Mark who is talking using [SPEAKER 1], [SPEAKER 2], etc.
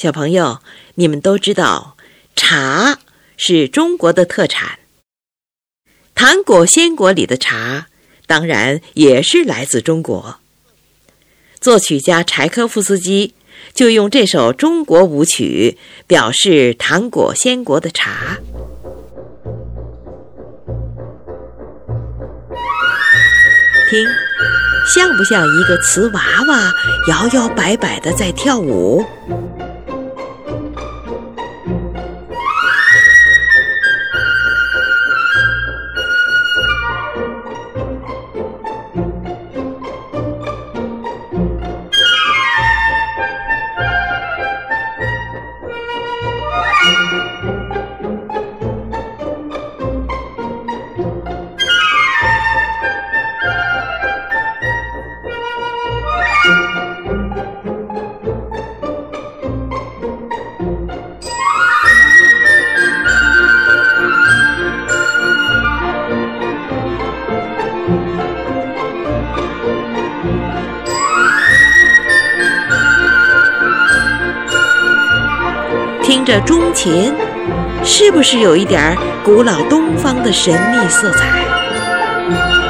[SPEAKER 1] 小朋友，你们都知道茶是中国的特产，糖果鲜果里的茶当然也是来自中国。作曲家柴科夫斯基就用这首中国舞曲表示糖果鲜果的茶。听，像不像一个瓷娃娃摇摇摆摆地在跳舞？听着钟琴，是不是有一点古老东方的神秘色彩？